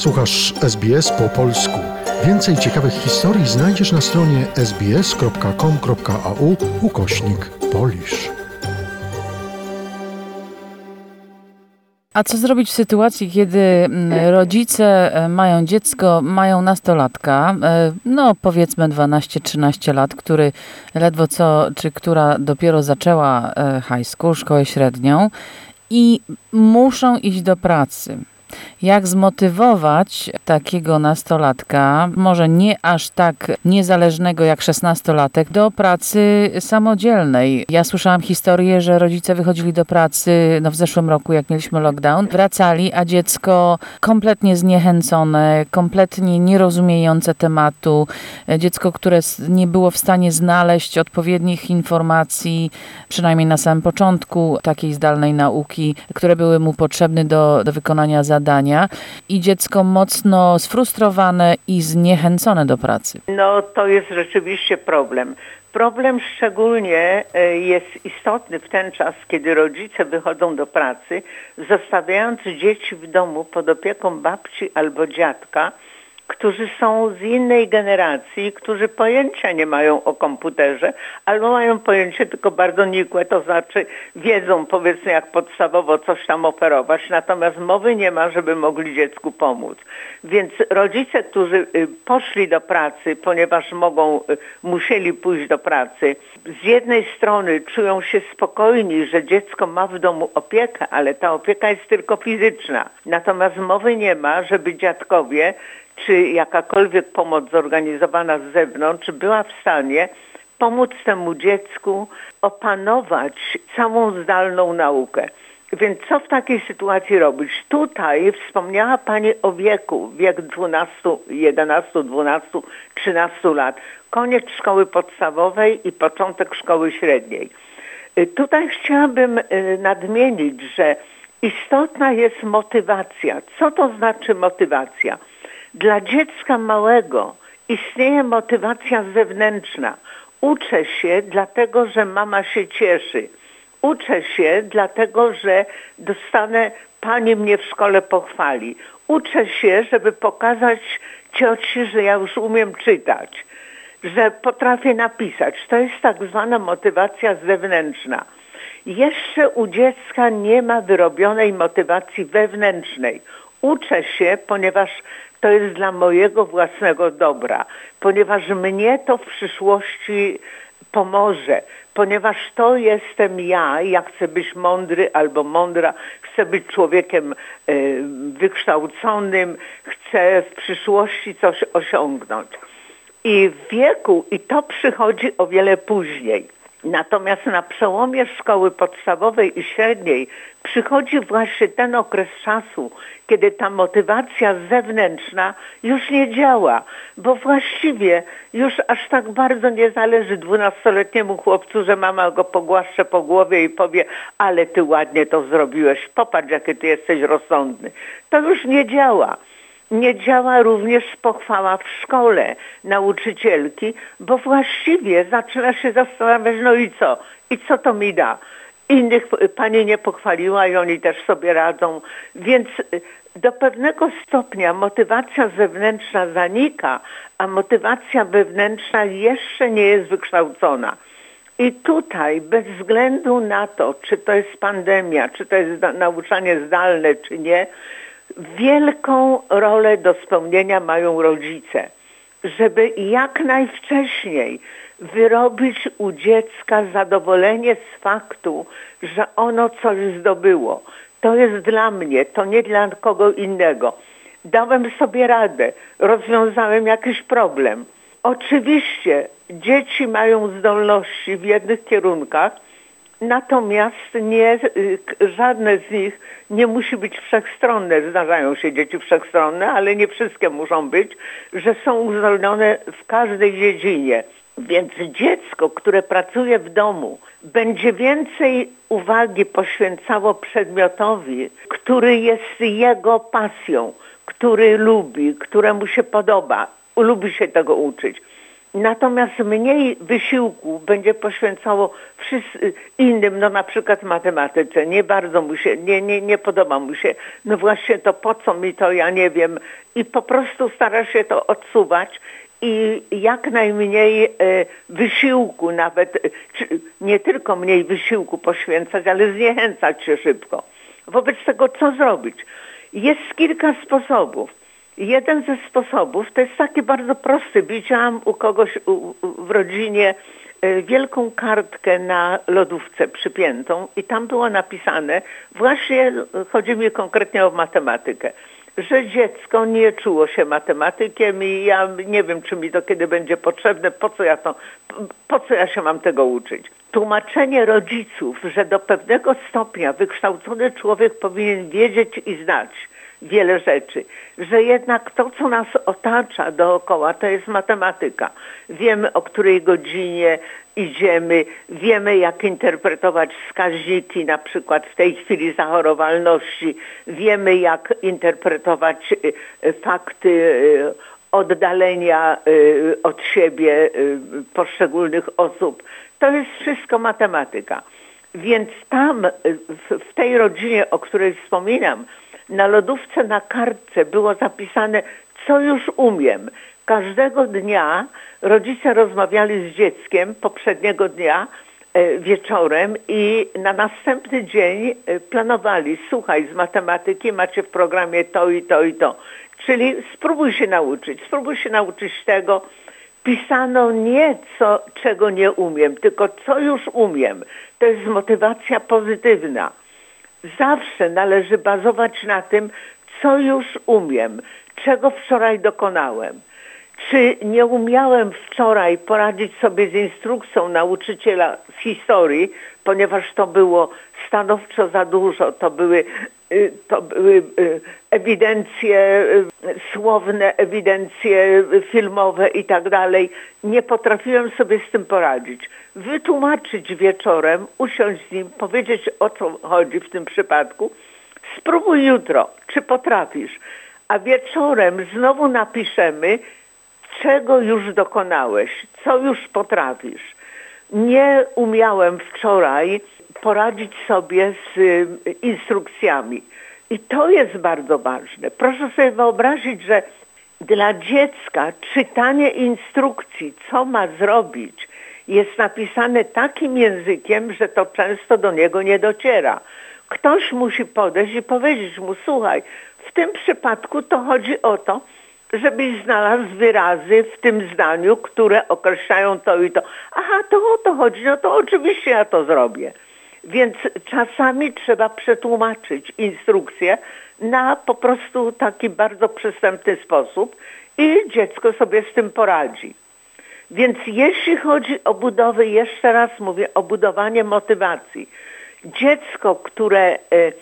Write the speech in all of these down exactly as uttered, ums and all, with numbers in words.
Słuchasz S B S po polsku. Więcej ciekawych historii znajdziesz na stronie sbs.com.au ukośnik Polish. A co zrobić w sytuacji, kiedy rodzice mają dziecko, mają nastolatka, no powiedzmy dwanaście trzynaście lat, który ledwo co, czy która dopiero zaczęła high school, szkołę średnią i muszą iść do pracy. Jak zmotywować takiego nastolatka, może nie aż tak niezależnego jak szesnastolatek, do pracy samodzielnej? Ja słyszałam historię, że rodzice wychodzili do pracy no w zeszłym roku, jak mieliśmy lockdown, wracali, a dziecko kompletnie zniechęcone, kompletnie nierozumiejące tematu, dziecko, które nie było w stanie znaleźć odpowiednich informacji, przynajmniej na samym początku takiej zdalnej nauki, które były mu potrzebne do, do wykonania zadań. I dziecko mocno sfrustrowane i zniechęcone do pracy. No to jest rzeczywiście problem. Problem szczególnie jest istotny w ten czas, kiedy rodzice wychodzą do pracy, zostawiając dzieci w domu pod opieką babci albo dziadka, którzy są z innej generacji, którzy pojęcia nie mają o komputerze, albo mają pojęcie tylko bardzo nikłe, to znaczy wiedzą powiedzmy jak podstawowo coś tam operować, natomiast mowy nie ma, żeby mogli dziecku pomóc. Więc rodzice, którzy poszli do pracy, ponieważ mogą, musieli pójść do pracy, z jednej strony czują się spokojni, że dziecko ma w domu opiekę, ale ta opieka jest tylko fizyczna. Natomiast mowy nie ma, żeby dziadkowie czy jakakolwiek pomoc zorganizowana z zewnątrz była w stanie pomóc temu dziecku opanować całą zdalną naukę. Więc co w takiej sytuacji robić? Tutaj wspomniała Pani o wieku, wiek dwunaście, jedenaście, dwanaście, trzynaście lat, koniec szkoły podstawowej i początek szkoły średniej. Tutaj chciałabym nadmienić, że istotna jest motywacja. Co to znaczy motywacja? Dla dziecka małego istnieje motywacja zewnętrzna. Uczę się dlatego, że mama się cieszy. Uczę się dlatego, że dostanę, pani mnie w szkole pochwali. Uczę się, żeby pokazać cioci, że ja już umiem czytać, że potrafię napisać. To jest tak zwana motywacja zewnętrzna. Jeszcze u dziecka nie ma wyrobionej motywacji wewnętrznej. Uczę się, ponieważ to jest dla mojego własnego dobra, ponieważ mnie to w przyszłości pomoże, ponieważ to jestem ja, ja chcę być mądry albo mądra, chcę być człowiekiem y, wykształconym, chcę w przyszłości coś osiągnąć. I w wieku, i to przychodzi o wiele później. Natomiast na przełomie szkoły podstawowej i średniej przychodzi właśnie ten okres czasu, kiedy ta motywacja zewnętrzna już nie działa, bo właściwie już aż tak bardzo nie zależy dwunastoletniemu chłopcu, że mama go pogłaszcze po głowie i powie, ale ty ładnie to zrobiłeś, popatrz jaki ty jesteś rozsądny. To już nie działa. Nie działa również pochwała w szkole nauczycielki, bo właściwie zaczyna się zastanawiać, no i co? I co to mi da? Innych pani nie pochwaliła i oni też sobie radzą. Więc do pewnego stopnia motywacja zewnętrzna zanika, a motywacja wewnętrzna jeszcze nie jest wykształcona. I tutaj bez względu na to, czy to jest pandemia, czy to jest nauczanie zdalne, czy nie, wielką rolę do spełnienia mają rodzice, żeby jak najwcześniej wyrobić u dziecka zadowolenie z faktu, że ono coś zdobyło. To jest dla mnie, to nie dla kogo innego. Dałem sobie radę, rozwiązałem jakiś problem. Oczywiście dzieci mają zdolności w jednych kierunkach, natomiast nie, żadne z nich nie musi być wszechstronne. Zdarzają się dzieci wszechstronne, ale nie wszystkie muszą być, że są uzdolnione w każdej dziedzinie. Więc dziecko, które pracuje w domu, będzie więcej uwagi poświęcało przedmiotowi, który jest jego pasją, który lubi, któremu się podoba, lubi się tego uczyć. natomiast mniej wysiłku będzie poświęcało wszyscy innym, no na przykład matematyce. Nie bardzo mu się, nie, nie, nie podoba mu się. No właśnie to po co mi to, ja nie wiem. I po prostu stara się to odsuwać i jak najmniej e, wysiłku nawet, czy nie tylko mniej wysiłku poświęcać, ale zniechęcać się szybko. Wobec tego co zrobić? Jest kilka sposobów. Jeden ze sposobów to jest taki bardzo prosty. Widziałam u kogoś u, u, w rodzinie e, wielką kartkę na lodówce przypiętą i tam było napisane, właśnie chodzi mi konkretnie o matematykę, że dziecko nie czuło się matematykiem i ja nie wiem, czy mi to kiedy będzie potrzebne, po co ja to, po co ja się mam tego uczyć. Tłumaczenie rodziców, że do pewnego stopnia wykształcony człowiek powinien wiedzieć i znać wiele rzeczy, że jednak to, co nas otacza dookoła, to jest matematyka. Wiemy, o której godzinie idziemy, wiemy, jak interpretować wskaźniki, na przykład w tej chwili zachorowalności, wiemy, jak interpretować fakty oddalenia od siebie poszczególnych osób. To jest wszystko matematyka. Więc tam, w tej rodzinie, o której wspominam, na lodówce na kartce było zapisane, co już umiem. Każdego dnia rodzice rozmawiali z dzieckiem poprzedniego dnia e, wieczorem i na następny dzień e, planowali, słuchaj, z matematyki macie w programie to i to i to. Czyli spróbuj się nauczyć, spróbuj się nauczyć tego. Pisano nie co, czego nie umiem, tylko co już umiem. To jest motywacja pozytywna. Zawsze należy bazować na tym, co już umiem, czego wczoraj dokonałem. Czy nie umiałem wczoraj poradzić sobie z instrukcją nauczyciela z historii, ponieważ to było stanowczo za dużo, to były, to były ewidencje słowne, ewidencje filmowe i tak dalej. Nie potrafiłem sobie z tym poradzić. Wytłumaczyć wieczorem, usiąść z nim, powiedzieć, o co chodzi w tym przypadku. Spróbuj jutro, czy potrafisz. A wieczorem znowu napiszemy, czego już dokonałeś, co już potrafisz. Nie umiałem wczoraj poradzić sobie z instrukcjami. I to jest bardzo ważne. Proszę sobie wyobrazić, że dla dziecka czytanie instrukcji, co ma zrobić, jest napisane takim językiem, że to często do niego nie dociera. Ktoś musi podejść i powiedzieć mu, słuchaj, w tym przypadku to chodzi o to, żebyś znalazł wyrazy w tym zdaniu, które określają to i to. Aha, to o to chodzi, no to oczywiście ja to zrobię. Więc czasami trzeba przetłumaczyć instrukcję na po prostu taki bardzo przystępny sposób i dziecko sobie z tym poradzi. Więc jeśli chodzi o budowę, jeszcze raz mówię, o budowanie motywacji. Dziecko, które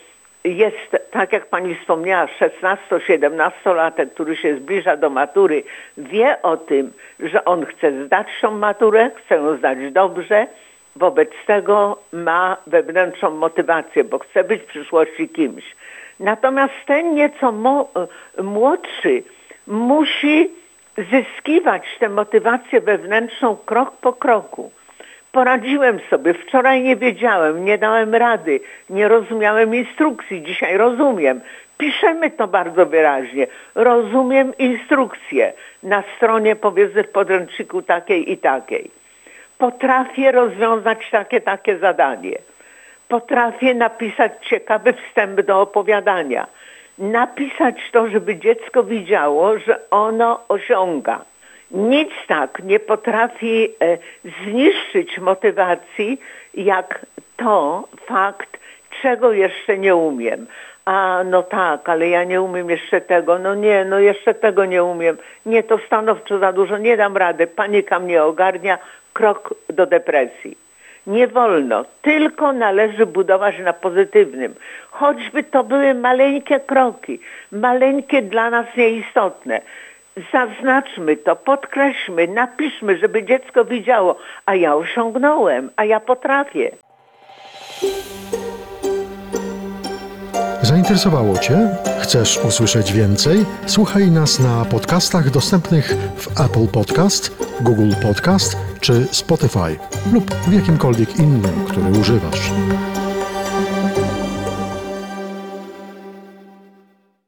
jest, tak jak pani wspomniała, szesnasto-siedemnastolatek, który się zbliża do matury, wie o tym, że on chce zdać tą maturę, chce ją zdać dobrze, wobec tego ma wewnętrzną motywację, bo chce być w przyszłości kimś. Natomiast ten nieco mo- młodszy musi zyskiwać tę motywację wewnętrzną krok po kroku. Poradziłem sobie, wczoraj nie wiedziałem, nie dałem rady, nie rozumiałem instrukcji, dzisiaj rozumiem. Piszemy to bardzo wyraźnie. Rozumiem instrukcję na stronie, powiedzmy, w podręczniku takiej i takiej. Potrafię rozwiązać takie, takie zadanie. Potrafię napisać ciekawy wstęp do opowiadania. Napisać to, żeby dziecko widziało, że ono osiąga. Nic tak nie potrafi e, zniszczyć motywacji, jak to fakt, czego jeszcze nie umiem. A no tak, ale ja nie umiem jeszcze tego, no nie, no jeszcze tego nie umiem. Nie, to stanowczo za dużo, nie dam rady, panika mnie ogarnia, krok do depresji. Nie wolno, tylko należy budować na pozytywnym. Choćby to były maleńkie kroki, maleńkie dla nas nieistotne. Zaznaczmy to, podkreślmy, napiszmy, żeby dziecko widziało, a ja osiągnąłem, a ja potrafię. Zainteresowało Cię? Chcesz usłyszeć więcej? Słuchaj nas na podcastach dostępnych w Apple Podcast, Google Podcast czy Spotify lub w jakimkolwiek innym, który używasz.